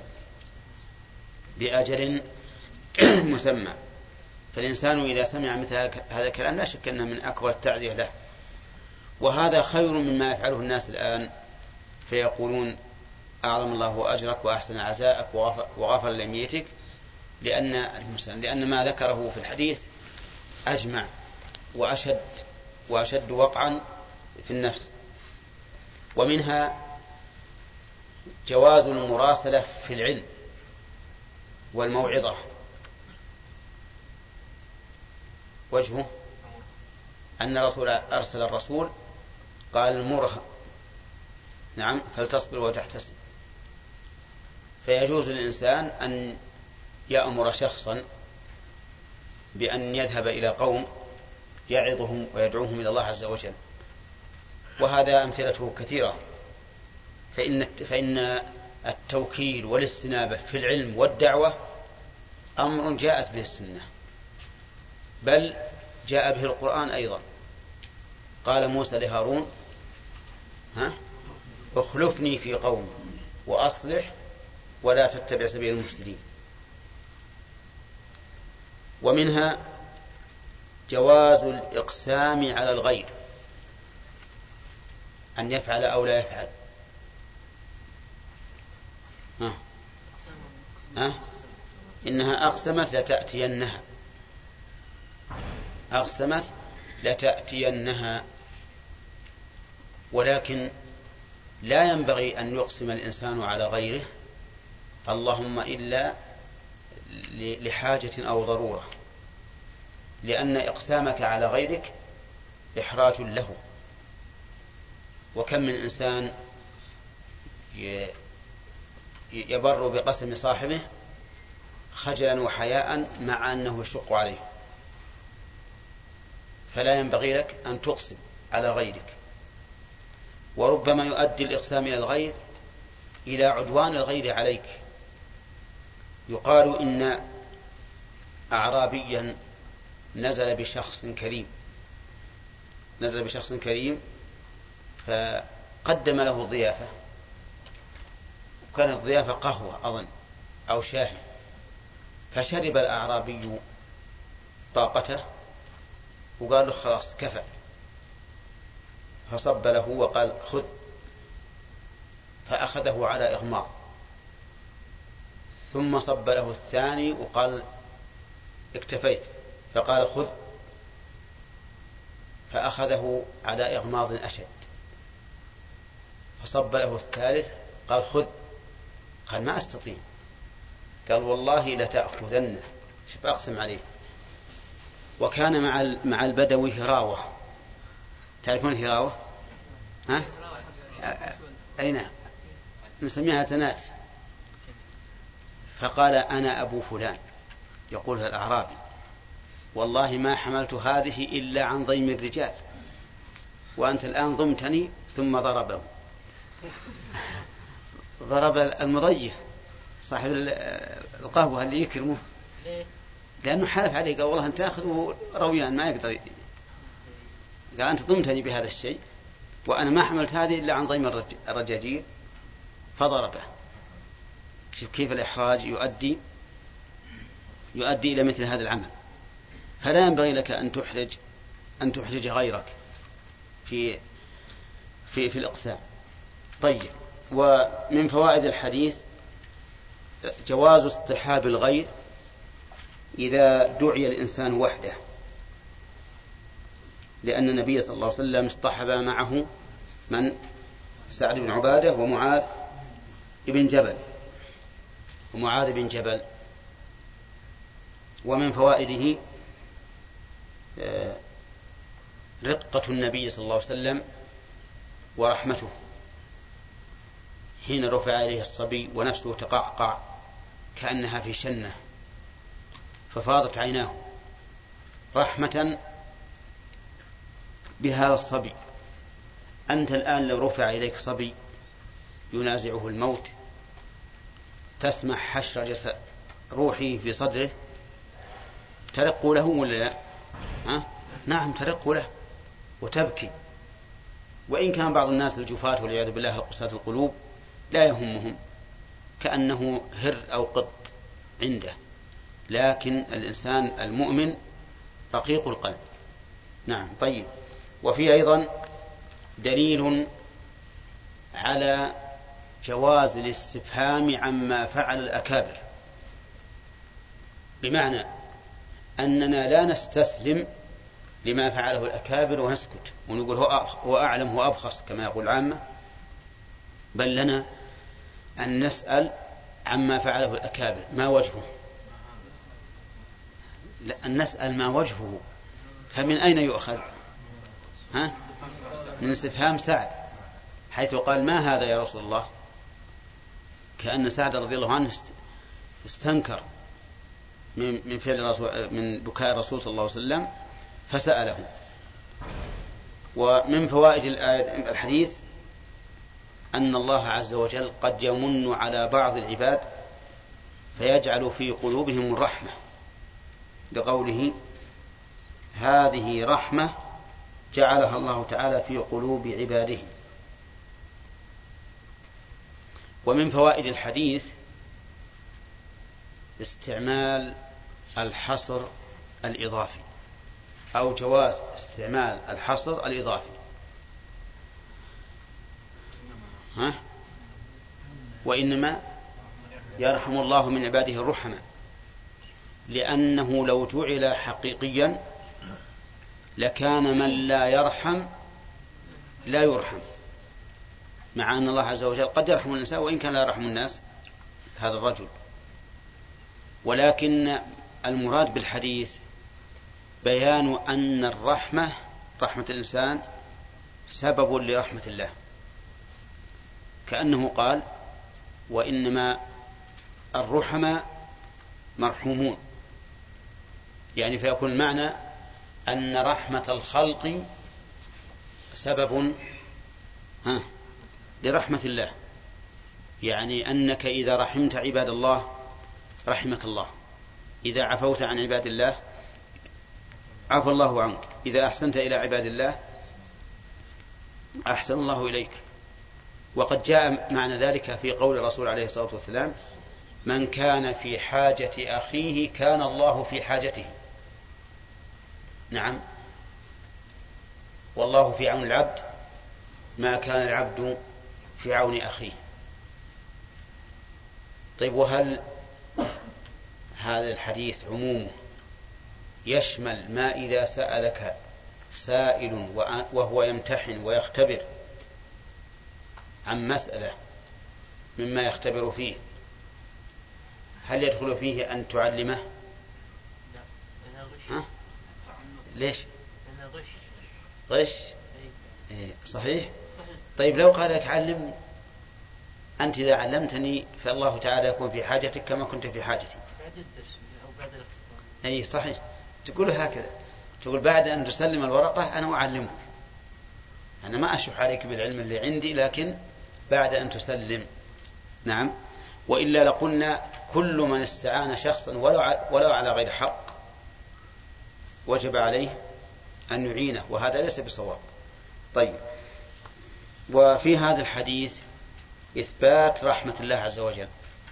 بأجل مسمى. فالإنسان إذا سمع مثل هذا الكلام لا شك أنه من أكبر التعزية له. وهذا خير مما يفعله الناس الآن، فيقولون أعظم الله أجرك وأحسن عزاءك وغفر لميتك، لأن ما ذكره في الحديث أجمع وأشد وقعا في النفس. ومنها جواز المراسلة في العلم والموعظة. وجهه أن الرسول أرسل الرسول قال مرها نعم فلتصبر وتحتسب. فيجوز للإنسان أن يأمر شخصا بأن يذهب إلى قوم يعظهم ويدعوهم إلى الله عز وجل، وهذا أمثلته كثيرة. فإن التوكيل والاستنابة في العلم والدعوة أمر جاءت به السنة، بل جاء به القرآن أيضا. قال موسى لهارون اخلفني في قومي وأصلح ولا تتبع سبيل المفسدين. ومنها جواز الإقسام على الغير، أن يفعل أو لا يفعل. إنها أقسمت لتأتينها، أقسمت لتأتينها. ولكن لا ينبغي أن يقسم الإنسان على غيره اللهم إلا لحاجة أو ضرورة، لأن إقسامك على غيرك إحراج له. وكم من إنسان يبر بقسم صاحبه خجلا وحياء مع أنه يشق عليه، فلا ينبغي لك أن تقسم على غيرك. وربما يؤدي الإقسام إلى الغير إلى عدوان الغير عليك. يقال إن أعرابيا نزل بشخص كريم فقدم له ضيافة، وكانت الضيافة قهوة أظن أو شاهي، فشرب الأعرابي طاقته وقال له خلاص كفى، فصب له وقال خذ، فأخذه على إغماض، ثم صب له الثاني وقال اكتفيت، فقال خذ، فأخذه على إغماض أشد، فصب له الثالث قال خذ، قال ما أستطيع، قال والله لتأخذنه، شوف أقسم عليه. وكان مع البدوي هراوة، تعرفون الهراوة؟ ها؟ أي نعم، نسميها تنات. فقال أنا أبو فلان، يقولها الأعرابي، والله ما حملت هذه إلا عن ضيم الرجال، وأنت الآن ضمتني. ثم ضربه، ضرب المضيف صاحب القهوة اللي يكرمه، لأنه حلف عليه قال والله أنت تأخذه رويان ما يقدر، قال أنت ضمتني بهذا الشيء وأنا ما حملت هذه إلا عن ضيم الرجاجيل، فضربه. شوف كيف الإحراج يؤدي إلى مثل هذا العمل. فلا ينبغي لك أن تحرج غيرك في الإقسام. طيب، ومن فوائد الحديث جواز اصطحاب الغير إذا دعي الإنسان وحده، لأن النبي صلى الله عليه وسلم اصطحب معه من؟ سعد بن عبادة ومعاذ بن جبل. ومن فوائده رقة النبي صلى الله عليه وسلم ورحمته حين رفع إليه الصبي ونفسه تقعقع كأنها في شنة ففاضت عيناه رحمة بهذا الصبي. أنت الآن لو رفع إليك صبي ينازعه الموت تسمع حشرجة روحي في صدره، ترق له ولا لا؟ نعم ترق له وتبكي. وإن كان بعض الناس الجفاة والعياذ بالله القساة القلوب لا يهمهم كأنه هر أو قط عنده، لكن الإنسان المؤمن رقيق القلب. نعم. طيب، وفي أيضا دليل على جواز الاستفهام عما فعل الأكابر، بمعنى أننا لا نستسلم لما فعله الأكابر ونسكت ونقول هو أعلم هو أبخص كما يقول العامة، بل لنا أن نسأل عما فعله الأكابر ما وجهه، أن نسأل ما وجهه. فمن أين يؤخذ؟ من استفهام سعد حيث قال ما هذا يا رسول الله، كأن سعد رضي الله عنه استنكر من بكاء الرسول صلى الله عليه وسلم فسأله. ومن فوائد الحديث أن الله عز وجل قد يمن على بعض العباد فيجعل في قلوبهم الرحمة، لقوله هذه رحمة جعلها الله تعالى في قلوب عباده. ومن فوائد الحديث استعمال الحصر الإضافي أو جواز استعمال الحصر الإضافي. وإنما يرحم الله من عباده الرحمة، لأنه لو جعل حقيقيا لكان من لا يرحم لا يرحم، مع أن الله عز وجل قد يرحم النساء وإن كان لا يرحم الناس هذا الرجل. ولكن المراد بالحديث بيان أن الرحمة رحمة الإنسان سبب لرحمة الله، كأنه قال وإنما الرحمة مرحومون، يعني فيكون المعنى أن رحمة الخلق سبب لرحمة الله، يعني أنك إذا رحمت عباد الله رحمك الله، إذا عفوت عن عباد الله عفى الله عنك، إذا أحسنت إلى عباد الله أحسن الله إليك. وقد جاء معنى ذلك في قول الرسول عليه الصلاة والسلام: من كان في حاجة أخيه كان الله في حاجته. نعم، والله في عون العبد ما كان العبد في عون أخيه. طيب، وهل هذا الحديث عمومه يشمل ما إذا سألك سائل وهو يمتحن ويختبر عن مسألة مما يختبر فيه، هل يدخل فيه أن تعلمه؟ ها؟ ليش؟ غش. صحيح. طيب، لو قال لك علمني، أنت إذا علمتني فالله تعالى يكون في حاجتك كما كنت في حاجتي. أي صحيح، تقول هكذا، تقول بعد أن تسلم الورقة أنا أعلمك، أنا ما أشح عليك بالعلم اللي عندي، لكن بعد أن تسلم. نعم. وإلا لقلنا كل من استعان شخصا ولو على غير حق وجب عليه أن يعينه، وهذا ليس بصواب. طيب، وفي هذا الحديث إثبات رحمة الله عز وجل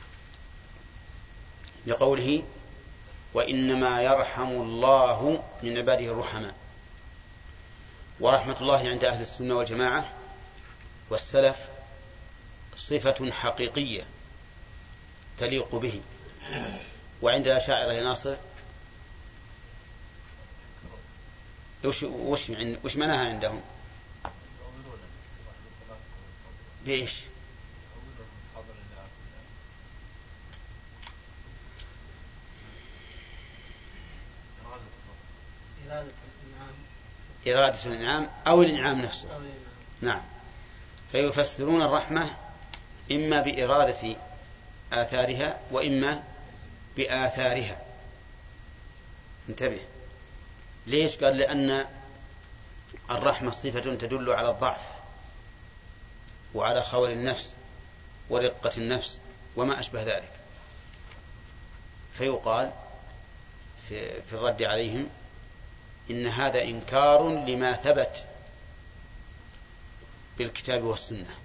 لقوله: وإنما يرحم الله من عباده الرحماء. ورحمة الله عند أهل السنة والجماعة والسلف صفة حقيقية تليق به، وعند الأشاعرة يا ناصر وش معناها عندهم؟ بإيش؟ إرادة الإنعام أو الإنعام نفسه. نعم، فيفسرون الرحمة إما بإرادة آثارها وإما بآثارها. انتبه، ليش؟ قال لأن الرحمة صفة تدل على الضعف وعلى خور النفس ورقة النفس وما أشبه ذلك، فيقال في الرد عليهم إن هذا إنكار لما ثبت بالكتاب والسنة.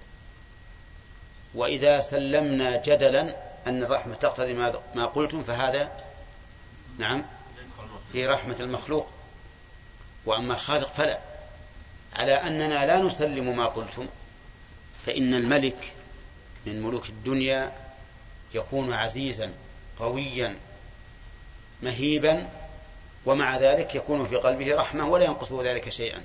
وإذا سلمنا جدلا أن الرحمة تقتضي ما قلتم فهذا نعم في رحمة المخلوق، وأما الخالق فلا. على أننا لا نسلم ما قلتم، فإن الملك من ملوك الدنيا يكون عزيزا قويا مهيبا، ومع ذلك يكون في قلبه رحمة ولا ينقصه ذلك شيئا.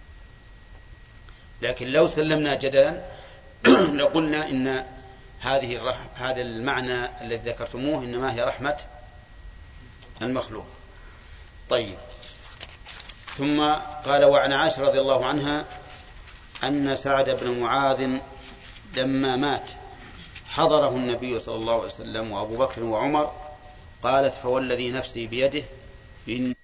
لكن لو سلمنا جدلا لقلنا إن هذا المعنى الذي ذكرتموه إنما هي رحمة المخلوق. طيب، ثم قال: وعن عائشة رضي الله عنها أن سعد بن معاذ لما مات حضره النبي صلى الله عليه وسلم وأبو بكر وعمر، قالت: فوالذي نفسي بيده إن